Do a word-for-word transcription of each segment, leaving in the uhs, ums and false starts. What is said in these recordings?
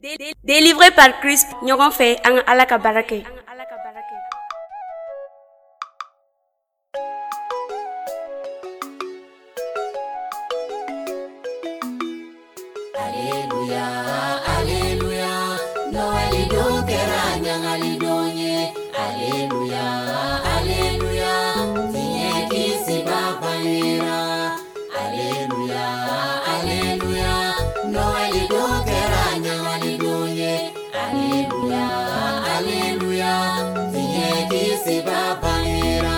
Délivré par Christ, ɲɔgɔn fɛ an ka Ala ka baara kɛ. Alléluia, alléluia, Noël do kɛra ɲagali don ye. Alléluia, alléluia, diɲɛ kisi b'a banera. Alléluia, alléluia, Noël do kɛra ɲagali don ye. Alléluia, alléluia, diɲɛ kisi b'a banera.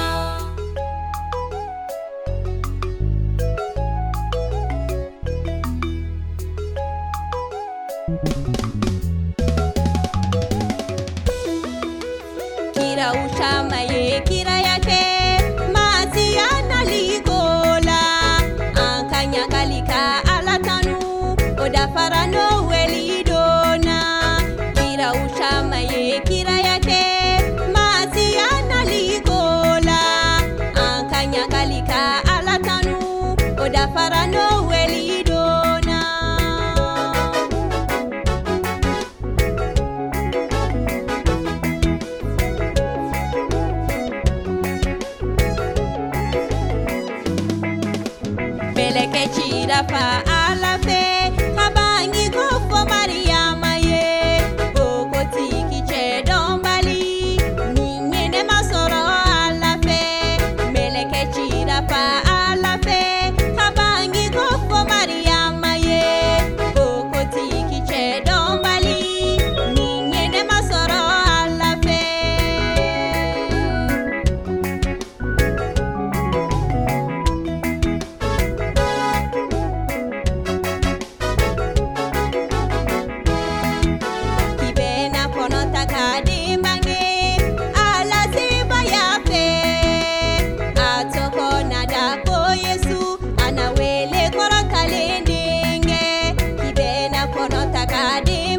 Kira ushama ye kira yake masia naligola ankanya kalika alatanu oda farano welidona. Kira ushama ye kira yake masia naligola ankanya kalika alatanu oda farano welidona. Beleke chira fa ala fe kabangi kofo Mariama ye boko tiki che dombali ningene masoro ala fe. Beleke chira fa ala fe kabangi kofo Mariama ye boko tiki che dombali ningene masoro ala fe. Kibena kono takadi mange ala siba yafe atoko nadako Yesu anawele koro kalendinge. Kibena kono takadi